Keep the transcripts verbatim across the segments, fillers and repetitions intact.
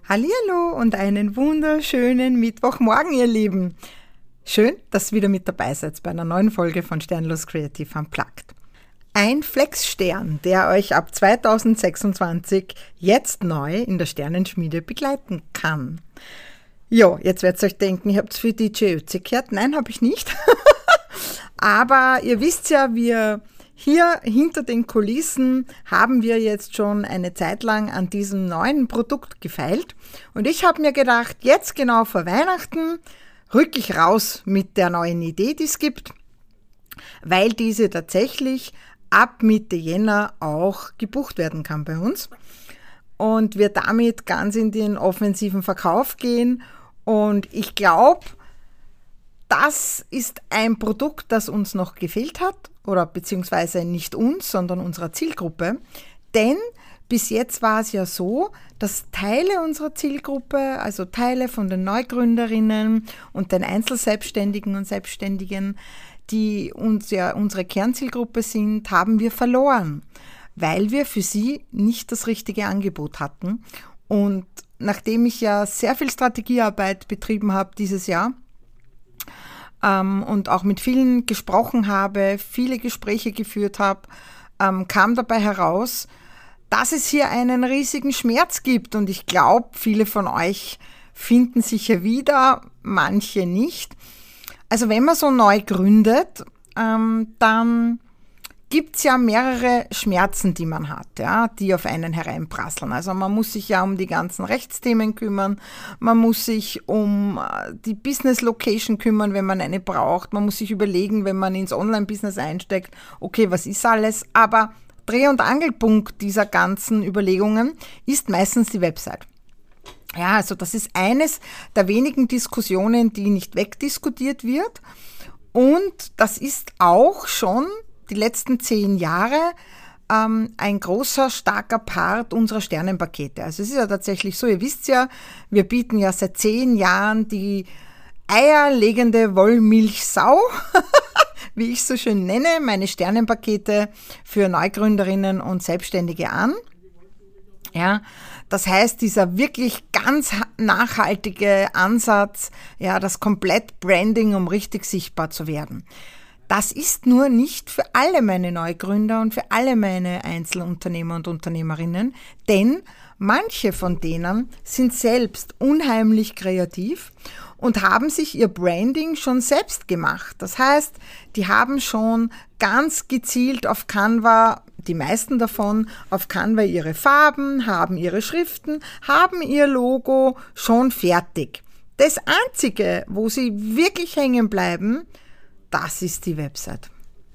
Hallihallo und einen wunderschönen Mittwochmorgen, ihr Lieben. Schön, dass ihr wieder mit dabei seid bei einer neuen Folge von Sternlos Creative Unplugged. Ein Flexstern, der euch ab zweitausendsechsundzwanzig jetzt neu in der Sternenschmiede begleiten kann. Jo, jetzt werdet ihr euch denken, ihr habt für D J Ötzi gehört. Nein, habe ich nicht. Aber ihr wisst ja, wir hier hinter den Kulissen haben wir jetzt schon eine Zeit lang an diesem neuen Produkt gefeilt. Und ich habe mir gedacht, jetzt genau vor Weihnachten rücke ich raus mit der neuen Idee, die es gibt, weil diese tatsächlich ab Mitte Jänner auch gebucht werden kann bei uns. Und wir damit ganz in den offensiven Verkauf gehen. Und ich glaube, das ist ein Produkt, das uns noch gefehlt hat, oder beziehungsweise nicht uns, sondern unserer Zielgruppe. Denn bis jetzt war es ja so, dass Teile unserer Zielgruppe, also Teile von den Neugründerinnen und den Einzelselbstständigen und Selbstständigen, die uns ja unsere Kernzielgruppe sind, haben wir verloren, weil wir für sie nicht das richtige Angebot hatten. Und nachdem ich ja sehr viel Strategiearbeit betrieben habe dieses Jahr, Ähm, und auch mit vielen gesprochen habe, viele Gespräche geführt habe, ähm, kam dabei heraus, dass es hier einen riesigen Schmerz gibt. Und ich glaube, viele von euch finden sich hier wieder, manche nicht. Also wenn man so neu gründet, ähm, dann gibt's ja mehrere Schmerzen, die man hat, ja, die auf einen hereinprasseln. Also man muss sich ja um die ganzen Rechtsthemen kümmern, man muss sich um die Business Location kümmern, wenn man eine braucht, man muss sich überlegen, wenn man ins Online-Business einsteigt, okay, was ist alles? Aber Dreh- und Angelpunkt dieser ganzen Überlegungen ist meistens die Website. Ja, also das ist eines der wenigen Diskussionen, die nicht wegdiskutiert wird. Und das ist auch schon die letzten zehn Jahre ähm, ein großer, starker Part unserer Sternenpakete. Also es ist ja tatsächlich so, ihr wisst ja, wir bieten ja seit zehn Jahren die eierlegende Wollmilchsau, wie ich so schön nenne, meine Sternenpakete für Neugründerinnen und Selbstständige an. Ja, das heißt, dieser wirklich ganz nachhaltige Ansatz, ja, das Komplett-Branding, um richtig sichtbar zu werden. Das ist nur nicht für alle meine Neugründer und für alle meine Einzelunternehmer und Unternehmerinnen, denn manche von denen sind selbst unheimlich kreativ und haben sich ihr Branding schon selbst gemacht. Das heißt, die haben schon ganz gezielt auf Canva, die meisten davon, auf Canva ihre Farben, haben ihre Schriften, haben ihr Logo schon fertig. Das Einzige, wo sie wirklich hängen bleiben, das ist die Website.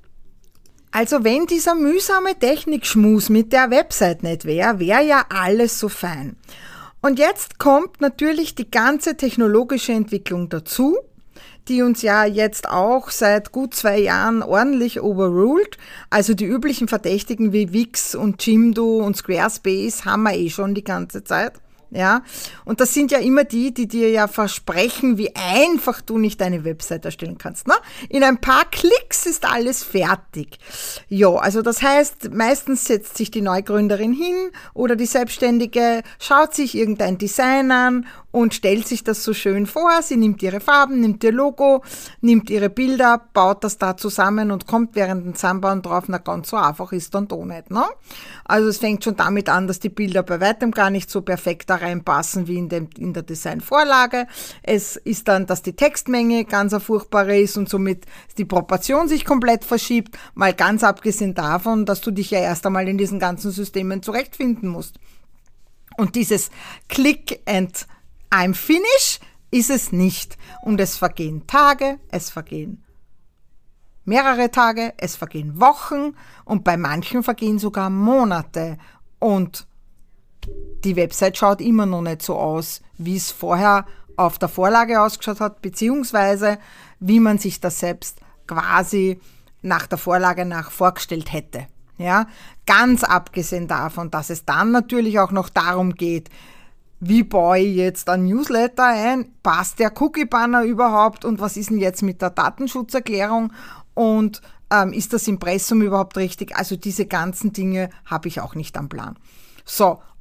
Also wenn dieser mühsame Technikschmus mit der Website nicht wäre, wäre ja alles so fein. Und jetzt kommt natürlich die ganze technologische Entwicklung dazu, die uns ja jetzt auch seit gut zwei Jahren ordentlich overruled. Also die üblichen Verdächtigen wie Wix und Jimdo und Squarespace haben wir eh schon die ganze Zeit. Ja, und das sind ja immer die, die dir ja versprechen, wie einfach du nicht deine Website erstellen kannst. Ne? In ein paar Klicks ist alles fertig. Ja, also das heißt, meistens setzt sich die Neugründerin hin oder die Selbstständige, schaut sich irgendein Design an und stellt sich das so schön vor. Sie nimmt ihre Farben, nimmt ihr Logo, nimmt ihre Bilder, baut das da zusammen und kommt während dem Zusammenbauen drauf, na ganz so einfach ist dann doch nicht. Ne? Also es fängt schon damit an, dass die Bilder bei weitem gar nicht so perfekt da reinpassen wie in, dem, in der Designvorlage. Es ist dann, dass die Textmenge ganz eine furchtbare ist und somit die Proportion sich komplett verschiebt, mal ganz abgesehen davon, dass du dich ja erst einmal in diesen ganzen Systemen zurechtfinden musst. Und dieses Click and I'm finish ist es nicht. Und es vergehen Tage, es vergehen mehrere Tage, es vergehen Wochen und bei manchen vergehen sogar Monate. Und die Website schaut immer noch nicht so aus, wie es vorher auf der Vorlage ausgeschaut hat, beziehungsweise wie man sich das selbst quasi nach der Vorlage nach vorgestellt hätte. Ja, ganz abgesehen davon, dass es dann natürlich auch noch darum geht, wie baue ich jetzt ein Newsletter ein? Passt der Cookie-Banner überhaupt? Und was ist denn jetzt mit der Datenschutzerklärung? Und ähm, ist das Impressum überhaupt richtig? Also diese ganzen Dinge habe ich auch nicht am Plan. So,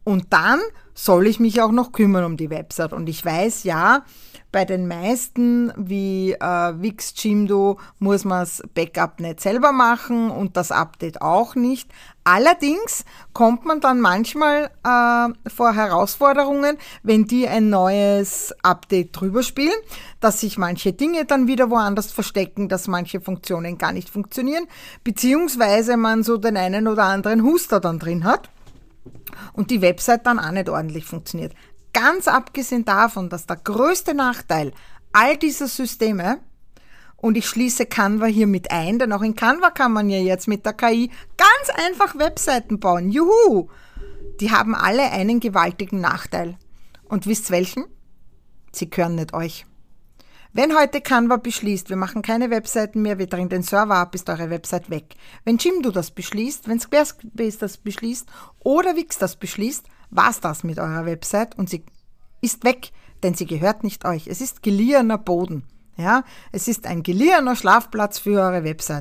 Und dann soll ich mich auch noch kümmern um die Website. Und ich weiß, ja, bei den meisten wie äh, Wix, Jimdo muss man das Backup nicht selber machen und das Update auch nicht. Allerdings kommt man dann manchmal äh, vor Herausforderungen, wenn die ein neues Update drüber spielen, dass sich manche Dinge dann wieder woanders verstecken, dass manche Funktionen gar nicht funktionieren, beziehungsweise man so den einen oder anderen Huster dann drin hat und die Website dann auch nicht ordentlich funktioniert. Ganz abgesehen davon, dass der größte Nachteil all dieser Systeme, und ich schließe Canva hier mit ein, denn auch in Canva kann man ja jetzt mit der K I ganz einfach Webseiten bauen. Juhu! Die haben alle einen gewaltigen Nachteil. Und wisst welchen? Sie gehören nicht euch. Wenn heute Canva beschließt, wir machen keine Webseiten mehr, wir drehen den Server ab, ist eure Website weg. Wenn Jimdo das beschließt, wenn Squarespace das beschließt oder Wix das beschließt, war's das mit eurer Website und sie ist weg, denn sie gehört nicht euch. Es ist geliehener Boden. Ja? Es ist ein geliehener Schlafplatz für eure Website.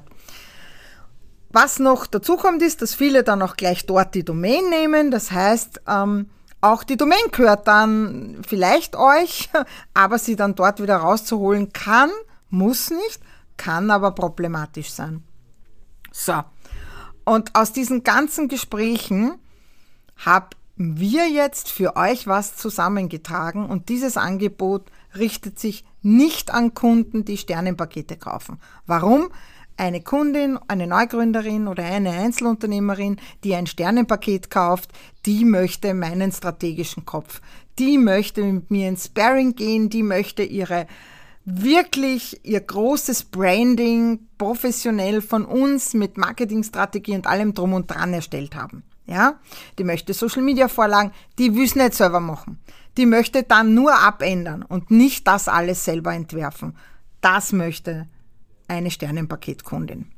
Was noch dazu kommt, ist, dass viele dann auch gleich dort die Domain nehmen. Das heißt, ähm, auch die Domain gehört dann vielleicht euch, aber sie dann dort wieder rauszuholen kann, muss nicht, kann aber problematisch sein. So, und aus diesen ganzen Gesprächen habe wir jetzt für euch was zusammengetragen und dieses Angebot richtet sich nicht an Kunden, die Sternenpakete kaufen. Warum? Eine Kundin, eine Neugründerin oder eine Einzelunternehmerin, die ein Sternenpaket kauft, die möchte meinen strategischen Kopf. Die möchte mit mir ins Sparring gehen, die möchte ihre wirklich ihr großes Branding professionell von uns mit Marketingstrategie und allem drum und dran erstellt haben. Ja, die möchte Social-Media-Vorlagen, die will es nicht selber machen. Die möchte dann nur abändern und nicht das alles selber entwerfen. Das möchte eine Sternenpaketkundin.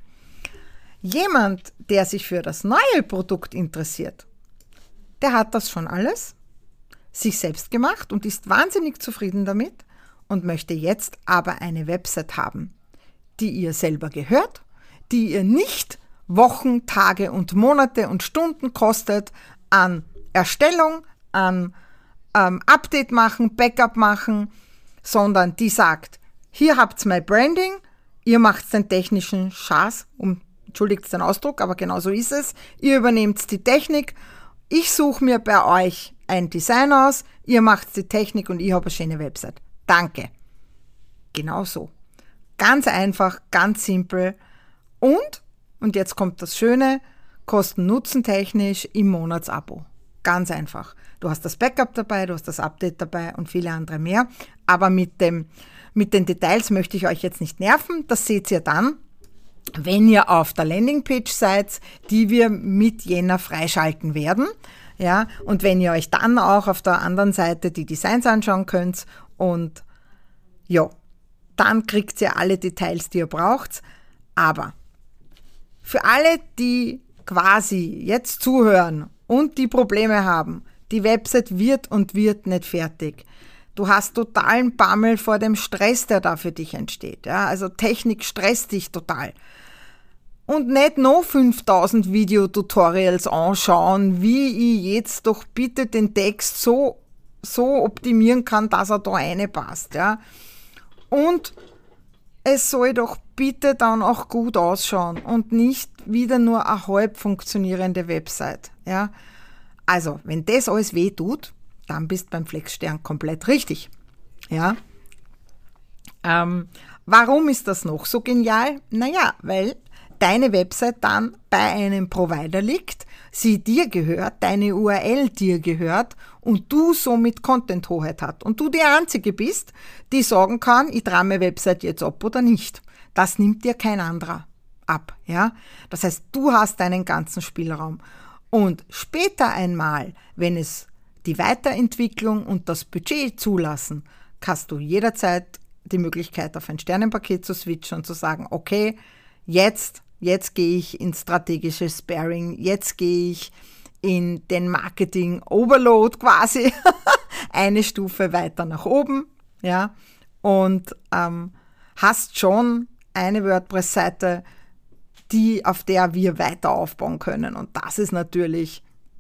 Jemand, der sich für das neue Produkt interessiert, der hat das schon alles, sich selbst gemacht und ist wahnsinnig zufrieden damit und möchte jetzt aber eine Website haben, die ihr selber gehört, die ihr nicht Wochen, Tage und Monate und Stunden kostet an Erstellung, an ähm, Update machen, Backup machen, sondern die sagt, hier habt's mein Branding, ihr macht den technischen Schaß, um, entschuldigt den Ausdruck, aber genau so ist es, ihr übernehmt die Technik, ich suche mir bei euch ein Design aus, ihr macht die Technik und ich habe eine schöne Website. Danke. Genau so. Ganz einfach, ganz simpel und Und jetzt kommt das Schöne, kosten-nutzen-technisch im Monatsabo. Ganz einfach. Du hast das Backup dabei, du hast das Update dabei und viele andere mehr. Aber mit, dem, mit den Details möchte ich euch jetzt nicht nerven. Das seht ihr dann, wenn ihr auf der Landingpage seid, die wir mit Jänner freischalten werden. Ja, und wenn ihr euch dann auch auf der anderen Seite die Designs anschauen könnt und ja, dann kriegt ihr alle Details, die ihr braucht. Aber für alle, die quasi jetzt zuhören und die Probleme haben, die Website wird und wird nicht fertig. Du hast totalen Bammel vor dem Stress, der da für dich entsteht. Ja? Also Technik stresst dich total. Und nicht noch fünftausend Videotutorials anschauen, wie ich jetzt doch bitte den Text so, so optimieren kann, dass er da reinpasst. Ja? Und es soll doch bitte dann auch gut ausschauen und nicht wieder nur eine halb funktionierende Website. Ja? Also, wenn das alles weh tut, dann bist beim Flexstern komplett richtig. Ja? Ähm, warum ist das noch so genial? Naja, weil deine Website dann bei einem Provider liegt, sie dir gehört, deine U R L dir gehört und du somit Content-Hoheit hast. Und du die Einzige bist, die sagen kann, ich trage meine Website jetzt ab oder nicht. Das nimmt dir kein anderer ab. Ja? Das heißt, du hast deinen ganzen Spielraum. Und später einmal, wenn es die Weiterentwicklung und das Budget zulassen, hast du jederzeit die Möglichkeit, auf ein Sternenpaket zu switchen und zu sagen, okay, jetzt Jetzt gehe ich ins strategische Sparring, jetzt gehe ich in den Marketing-Overload quasi eine Stufe weiter nach oben, ja, und ähm, hast schon eine WordPress-Seite, die, auf der wir weiter aufbauen können. Und das ist natürlich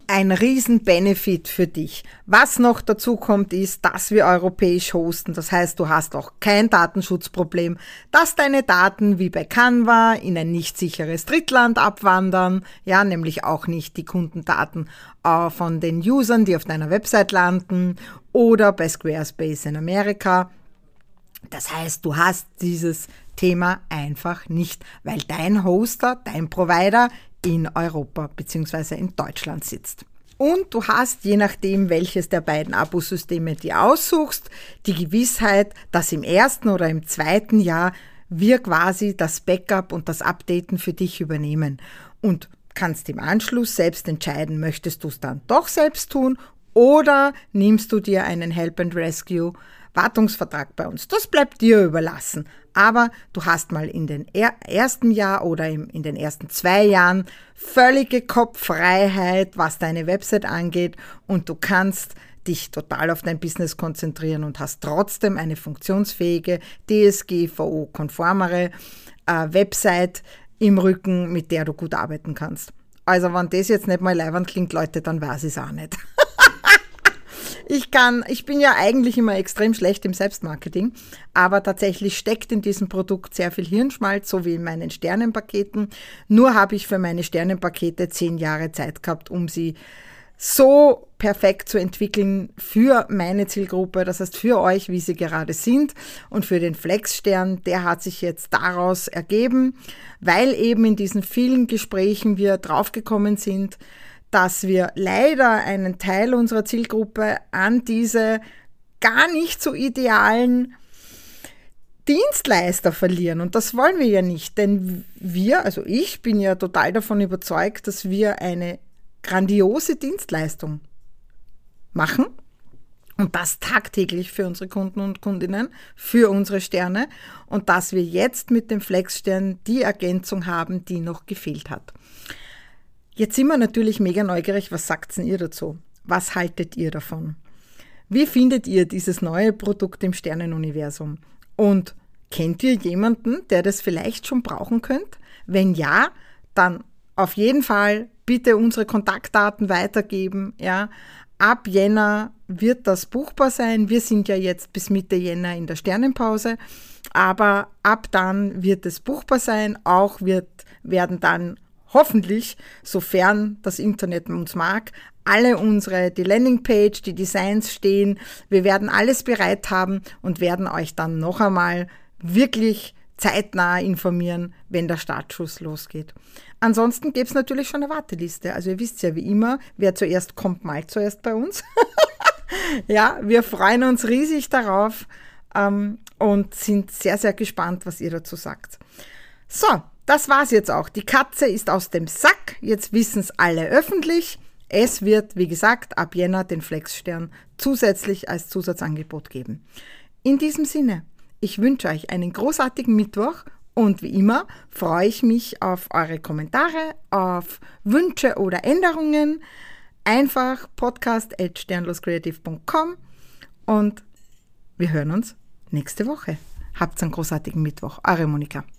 ein riesen Benefit für dich. Was noch dazu kommt, ist, dass wir europäisch hosten. Das heißt, du hast auch kein Datenschutzproblem, dass deine Daten wie bei Canva in ein nicht sicheres Drittland abwandern, ja, nämlich auch nicht die Kundendaten äh, von den Usern, die auf deiner Website landen, oder bei Squarespace in Amerika. Das heißt, du hast dieses Thema einfach nicht, weil dein Hoster, dein Provider in Europa bzw. in Deutschland sitzt. Und du hast, je nachdem, welches der beiden Abosysteme dir aussuchst, die Gewissheit, dass im ersten oder im zweiten Jahr wir quasi das Backup und das Updaten für dich übernehmen. Und kannst im Anschluss selbst entscheiden, möchtest du es dann doch selbst tun oder nimmst du dir einen Help and Rescue Wartungsvertrag bei uns. Das bleibt dir überlassen. Aber du hast mal in den er- ersten Jahr oder im, in den ersten zwei Jahren völlige Kopffreiheit, was deine Website angeht, und du kannst dich total auf dein Business konzentrieren und hast trotzdem eine funktionsfähige, D S G V O-konformere äh, Website im Rücken, mit der du gut arbeiten kannst. Also wenn das jetzt nicht mal leiwand klingt, Leute, dann weiß ich es auch nicht. Ich kann, ich bin ja eigentlich immer extrem schlecht im Selbstmarketing, aber tatsächlich steckt in diesem Produkt sehr viel Hirnschmalz, so wie in meinen Sternenpaketen. Nur habe ich für meine Sternenpakete zehn Jahre Zeit gehabt, um sie so perfekt zu entwickeln für meine Zielgruppe, das heißt für euch, wie sie gerade sind. Und für den Flexstern, der hat sich jetzt daraus ergeben, weil eben in diesen vielen Gesprächen wir draufgekommen sind, dass wir leider einen Teil unserer Zielgruppe an diese gar nicht so idealen Dienstleister verlieren. Und das wollen wir ja nicht, denn wir, also ich bin ja total davon überzeugt, dass wir eine grandiose Dienstleistung machen und das tagtäglich für unsere Kunden und Kundinnen, für unsere Sterne, und dass wir jetzt mit dem Flexstern die Ergänzung haben, die noch gefehlt hat. Jetzt sind wir natürlich mega neugierig, was sagt denn ihr dazu? Was haltet ihr davon? Wie findet ihr dieses neue Produkt im Sternenuniversum? Und kennt ihr jemanden, der das vielleicht schon brauchen könnte? Wenn ja, dann auf jeden Fall bitte unsere Kontaktdaten weitergeben. Ja. Ab Jänner wird das buchbar sein. Wir sind ja jetzt bis Mitte Jänner in der Sternenpause, aber ab dann wird es buchbar sein. Auch wird, werden dann hoffentlich, sofern das Internet uns mag, alle unsere, die Landingpage, die Designs stehen. Wir werden alles bereit haben und werden euch dann noch einmal wirklich zeitnah informieren, wenn der Startschuss losgeht. Ansonsten gibt es natürlich schon eine Warteliste. Also ihr wisst ja wie immer, wer zuerst kommt, mal zuerst bei uns. Ja, wir freuen uns riesig darauf ähm, und sind sehr, sehr gespannt, was ihr dazu sagt. So, das war's jetzt auch. Die Katze ist aus dem Sack. Jetzt wissen es alle öffentlich. Es wird, wie gesagt, ab Jänner den Flexstern zusätzlich als Zusatzangebot geben. In diesem Sinne, ich wünsche euch einen großartigen Mittwoch und wie immer freue ich mich auf eure Kommentare, auf Wünsche oder Änderungen. Einfach podcast at sternloscreative punkt com und wir hören uns nächste Woche. Habt einen großartigen Mittwoch. Eure Monika.